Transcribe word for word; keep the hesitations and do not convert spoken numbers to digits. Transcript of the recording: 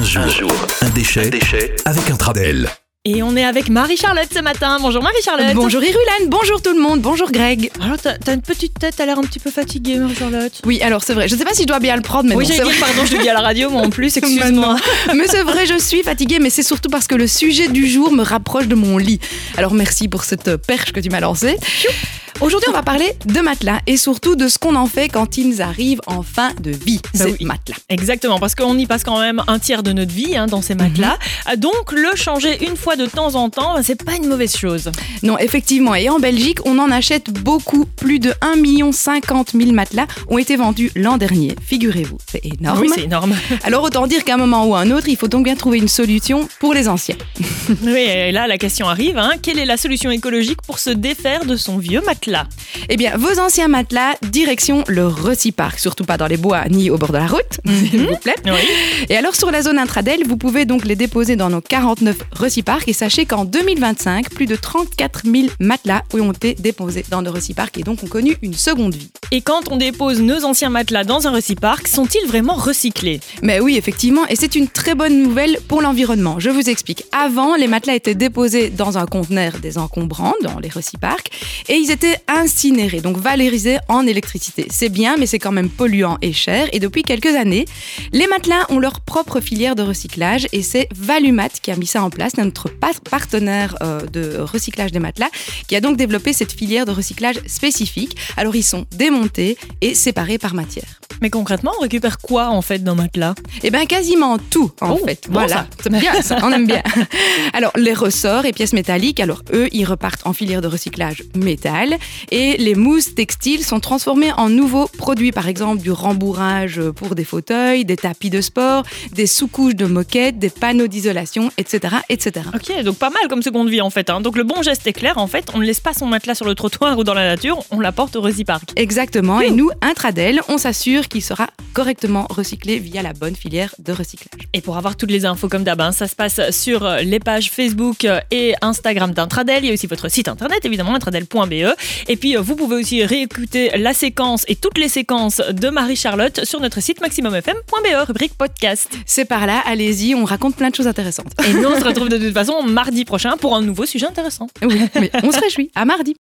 jour, un, jour, un déchet, un déchet avec Intradel. Et on est avec Marie-Charlotte ce matin. Bonjour Marie-Charlotte. Bonjour Irulan, bonjour tout le monde, bonjour Greg. Alors t'as, t'as une petite tête, t'as l'air un petit peu fatiguée Marie-Charlotte. Oui, alors c'est vrai, je sais pas si je dois bien le prendre, mais oui, non, j'ai c'est dit, vrai. pardon, je le dis à la radio, moi en plus, excuse-moi. Mais c'est vrai, je suis fatiguée, mais c'est surtout parce que le sujet du jour me rapproche de mon lit. Alors merci pour cette perche que tu m'as lancée. Aujourd'hui, on va parler de matelas et surtout de ce qu'on en fait quand ils arrivent en fin de vie, bah ces oui. matelas. Exactement, parce qu'on y passe quand même un tiers de notre vie hein, dans ces matelas. Mm-hmm. Donc, le changer une fois de temps en temps, c'est pas une mauvaise chose. Non, effectivement. Et en Belgique, on en achète beaucoup. Plus de un million cinquante mille matelas ont été vendus l'an dernier. Figurez-vous, c'est énorme. Oui, c'est énorme. Alors, autant dire qu'à un moment ou à un autre, il faut donc bien trouver une solution pour les anciens. Oui, et là, la question arrive. Hein. Quelle est la solution écologique pour se défaire de son vieux matelas ? Eh bien, vos anciens matelas, direction le Recipark. Surtout pas dans les bois ni au bord de la route, mm-hmm. s'il vous plaît. Oui. Et alors, sur la zone Intradel, vous pouvez donc les déposer dans nos quarante-neuf Recipark. Et sachez qu'en deux mille vingt-cinq, plus de trente-quatre mille matelas ont été déposés dans nos Recipark et donc ont connu une seconde vie. Et quand on dépose nos anciens matelas dans un Recipark, sont-ils vraiment recyclés ? Mais oui, effectivement. Et c'est une très bonne nouvelle pour l'environnement. Je vous explique. Avant, les matelas étaient déposés dans un conteneur désencombrant, dans les Recipark, et ils étaient incinérés, donc valorisés en électricité. C'est bien, mais c'est quand même polluant et cher. Et depuis quelques années, les matelas ont leur propre filière de recyclage et c'est Valumat qui a mis ça en place, notre partenaire euh, de recyclage des matelas, qui a donc développé cette filière de recyclage spécifique. Alors, ils sont démontés et séparés par matière. Mais concrètement, on récupère quoi en fait d'un matelas ? Eh bien, quasiment tout en oh, fait. Bon, voilà, ça. C'est bien ça, on aime bien. Alors, les ressorts et pièces métalliques, alors eux, ils repartent en filière de recyclage métal. Et les mousses textiles sont transformées en nouveaux produits, par exemple du rembourrage pour des fauteuils, des tapis de sport, des sous-couches de moquettes, des panneaux d'isolation, et cetera, et cetera. Ok, donc pas mal comme seconde vie en fait. Hein. Donc le bon geste est clair, en fait, on ne laisse pas son matelas sur le trottoir ou dans la nature, on l'apporte au Recipark. Exactement, mmh. Et nous, Intradel, on s'assure qu'il sera correctement recyclé via la bonne filière de recyclage. Et pour avoir toutes les infos comme d'hab, hein, ça se passe sur les pages Facebook et Instagram d'Intradel. Il y a aussi votre site internet, évidemment, intradel point b e. Et puis, vous pouvez aussi réécouter la séquence et toutes les séquences de Marie-Charlotte sur notre site maximum f m point b e, rubrique podcast. C'est par là, allez-y, on raconte plein de choses intéressantes. Et nous, on se retrouve de toute façon mardi prochain pour un nouveau sujet intéressant. Oui, mais on se réjouit. À mardi.